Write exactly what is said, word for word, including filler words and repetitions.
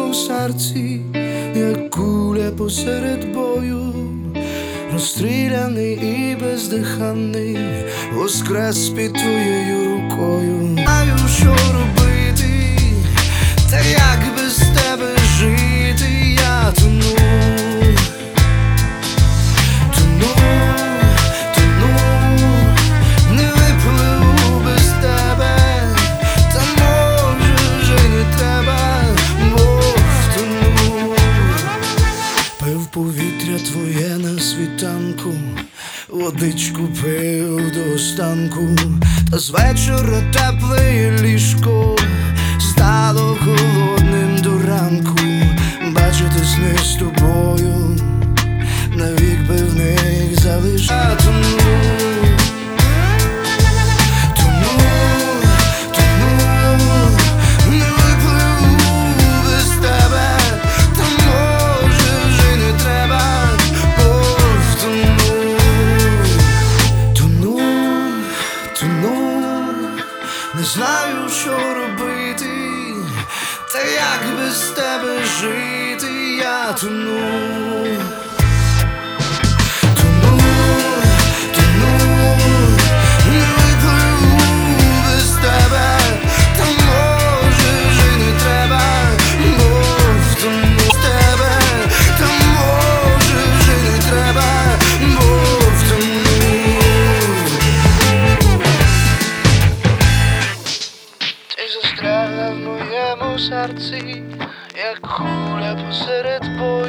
моєму серці, як куля посеред бою, розстріляний і бездиханний, воскрес під твоєю рукою. Знаю, що робити, та як без тебе жити, я тону. Повітря твоє на світанку, водичку пив до останку, та з вечора тепле ліжко стало холодним до ранку. Бачити сни з тобою, навік би в них залишати. Не знаю, що робити, та як без тебе жити, я тону. Тону, тону, не випливу без тебе, та може ж і не треба, бо втону з тебе, та може ж і не треба, бо втону. Застрягла в моєму серці, як куля посеред бою.